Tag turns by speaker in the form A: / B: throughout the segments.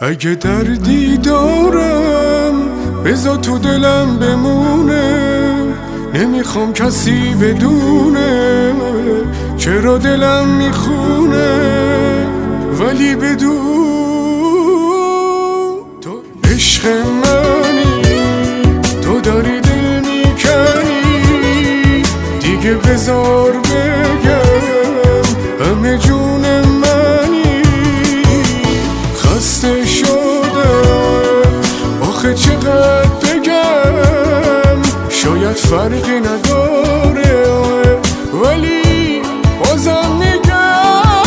A: اگه دردی دارم بذار تو دلم بمونه، نمیخوام کسی بدونه چرا دلم میخونه، ولی بدون تو عشق منی، تو داری دل میکنی دیگه، بذار بگم همه جون منی. خسته شدم آخه چقدر بگم، شاید فرقی نداره ولی بازم میگم.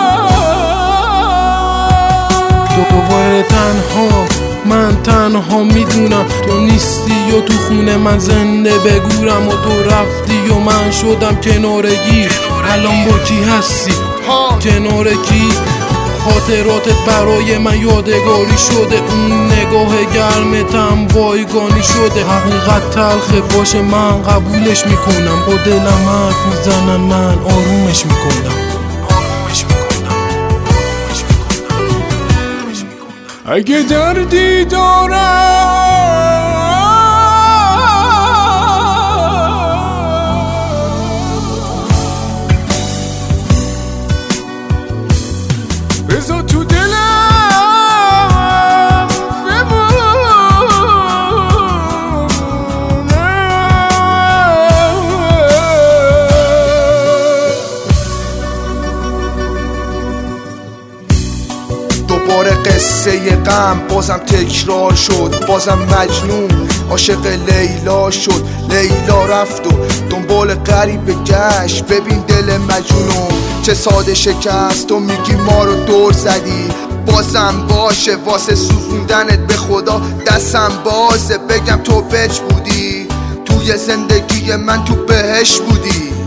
B: دوباره تنها، من تنها میدونم تو نیستی و تو خونه من زنده بگورم و تو رفتی و من شدم کنارگیر. الان با کی هستی؟ کنار کی؟ خاطراتت برای من یادگاری شده، اون نگاه گرمتم بایگانی شده. حقیقت تلخه باشه من قبولش میکنم، با دلم حرف میزنم من آرومش میکنم.
A: اگه دردی دارم بذار تو دلم بمونه،
C: دوباره قصه غم بازم تکرار شد، بازم مجنون عاشق لیلا شد. لیلا رفت و دنبال غریبه گشت، ببین دل مجنونو چه ساده شکست. تو میگی ما رو دور زدی، بازم باشه واسه سوزوندنت به خدا دستم بازه. بگم تو بچ بودی توی زندگی من، تو بهش بودی.